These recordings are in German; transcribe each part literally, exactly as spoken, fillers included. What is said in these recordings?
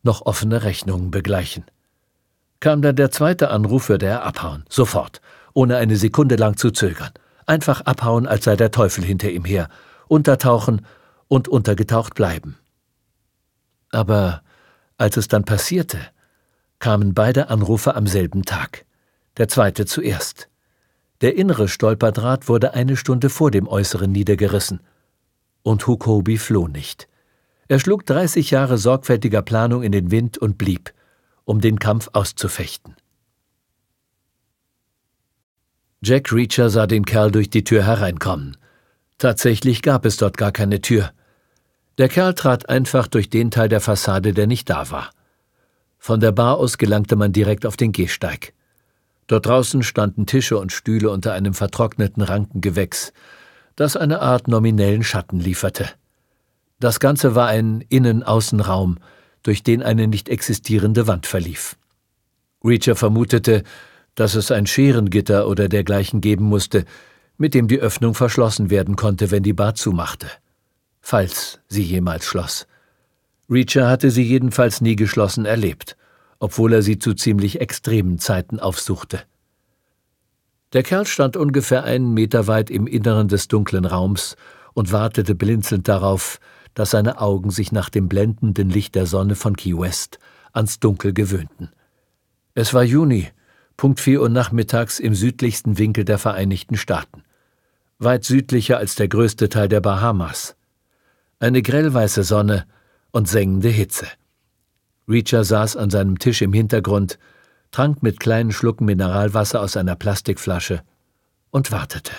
noch offene Rechnungen begleichen. Kam dann der zweite Anruf, würde er abhauen, sofort, ohne eine Sekunde lang zu zögern. Einfach abhauen, als sei der Teufel hinter ihm her, untertauchen und untergetaucht bleiben. Aber als es dann passierte, kamen beide Anrufe am selben Tag, der zweite zuerst. Der innere Stolperdraht wurde eine Stunde vor dem äußeren niedergerissen. Und Huckabee floh nicht. Er schlug dreißig Jahre sorgfältiger Planung in den Wind und blieb, um den Kampf auszufechten. Jack Reacher sah den Kerl durch die Tür hereinkommen. Tatsächlich gab es dort gar keine Tür. Der Kerl trat einfach durch den Teil der Fassade, der nicht da war. Von der Bar aus gelangte man direkt auf den Gehsteig. Dort draußen standen Tische und Stühle unter einem vertrockneten Rankengewächs, das eine Art nominellen Schatten lieferte. Das Ganze war ein Innen-Außenraum, durch den eine nicht existierende Wand verlief. Reacher vermutete, dass es ein Scherengitter oder dergleichen geben musste, mit dem die Öffnung verschlossen werden konnte, wenn die Bar zumachte. Falls sie jemals schloss. Reacher hatte sie jedenfalls nie geschlossen erlebt, obwohl er sie zu ziemlich extremen Zeiten aufsuchte. Der Kerl stand ungefähr einen Meter weit im Inneren des dunklen Raums und wartete blinzelnd darauf, dass seine Augen sich nach dem blendenden Licht der Sonne von Key West ans Dunkel gewöhnten. Es war Juni, Punkt vier Uhr nachmittags im südlichsten Winkel der Vereinigten Staaten, weit südlicher als der größte Teil der Bahamas. Eine grellweiße Sonne und sengende Hitze. Reacher saß an seinem Tisch im Hintergrund, trank mit kleinen Schlucken Mineralwasser aus einer Plastikflasche und wartete.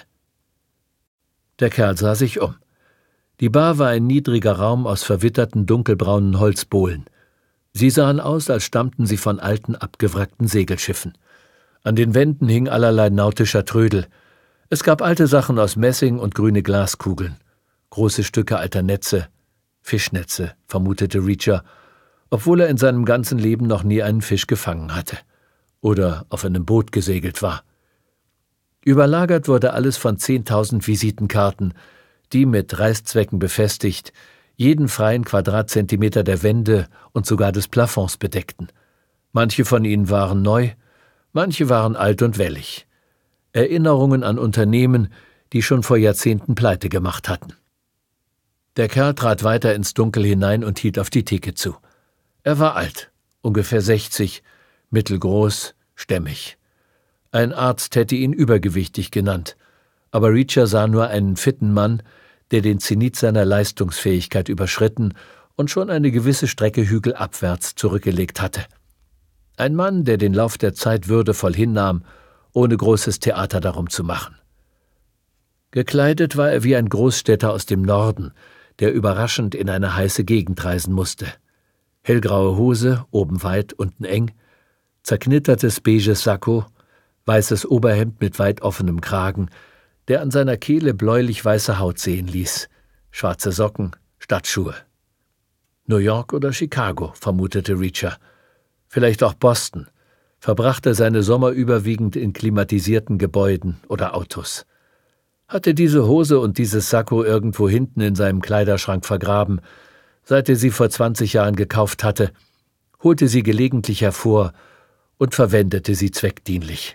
Der Kerl sah sich um. Die Bar war ein niedriger Raum aus verwitterten dunkelbraunen Holzbohlen. Sie sahen aus, als stammten sie von alten, abgewrackten Segelschiffen. An den Wänden hing allerlei nautischer Trödel. Es gab alte Sachen aus Messing und grüne Glaskugeln, große Stücke alter Netze, Fischnetze, vermutete Reacher, obwohl er in seinem ganzen Leben noch nie einen Fisch gefangen hatte oder auf einem Boot gesegelt war. Überlagert wurde alles von zehntausend Visitenkarten, die mit Reißzwecken befestigt jeden freien Quadratzentimeter der Wände und sogar des Plafonds bedeckten. Manche von ihnen waren neu, manche waren alt und wellig. Erinnerungen an Unternehmen, die schon vor Jahrzehnten pleite gemacht hatten. Der Kerl trat weiter ins Dunkel hinein und hielt auf die Theke zu. Er war alt, ungefähr sechzig, mittelgroß, stämmig. Ein Arzt hätte ihn übergewichtig genannt, aber Reacher sah nur einen fitten Mann, der den Zenit seiner Leistungsfähigkeit überschritten und schon eine gewisse Strecke hügelabwärts zurückgelegt hatte. Ein Mann, der den Lauf der Zeit würdevoll hinnahm, ohne großes Theater darum zu machen. Gekleidet war er wie ein Großstädter aus dem Norden, der überraschend in eine heiße Gegend reisen musste. Hellgraue Hose, oben weit, unten eng, zerknittertes beiges Sakko, weißes Oberhemd mit weit offenem Kragen, der an seiner Kehle bläulich-weiße Haut sehen ließ, schwarze Socken, Stadtschuhe. New York oder Chicago, vermutete Reacher. Vielleicht auch Boston, verbrachte seine Sommer überwiegend in klimatisierten Gebäuden oder Autos. Hatte diese Hose und dieses Sakko irgendwo hinten in seinem Kleiderschrank vergraben, seit er sie vor zwanzig Jahren gekauft hatte, holte sie gelegentlich hervor und verwendete sie zweckdienlich.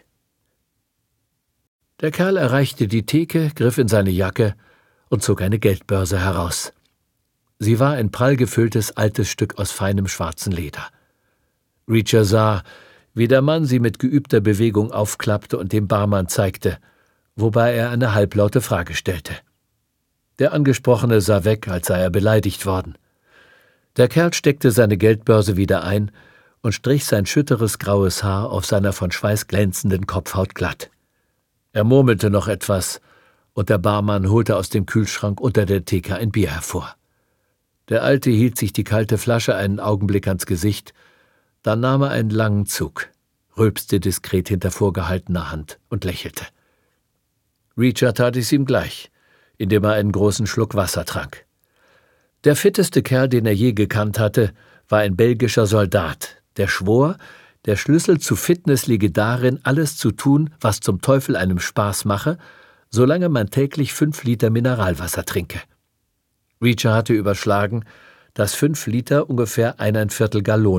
Der Kerl erreichte die Theke, griff in seine Jacke und zog eine Geldbörse heraus. Sie war ein prall gefülltes altes Stück aus feinem schwarzen Leder. Reacher sah, wie der Mann sie mit geübter Bewegung aufklappte und dem Barmann zeigte, wobei er eine halblaute Frage stellte. Der Angesprochene sah weg, als sei er beleidigt worden. Der Kerl steckte seine Geldbörse wieder ein und strich sein schütteres graues Haar auf seiner von Schweiß glänzenden Kopfhaut glatt. Er murmelte noch etwas, und der Barmann holte aus dem Kühlschrank unter der Theke ein Bier hervor. Der Alte hielt sich die kalte Flasche einen Augenblick ans Gesicht, dann nahm er einen langen Zug, rülpste diskret hinter vorgehaltener Hand und lächelte. Reacher tat es ihm gleich, indem er einen großen Schluck Wasser trank. Der fitteste Kerl, den er je gekannt hatte, war ein belgischer Soldat, der schwor, der Schlüssel zu Fitness liege darin, alles zu tun, was zum Teufel einem Spaß mache, solange man täglich fünf Liter Mineralwasser trinke. Reacher hatte überschlagen, dass fünf Liter ungefähr eineinviertel Gallone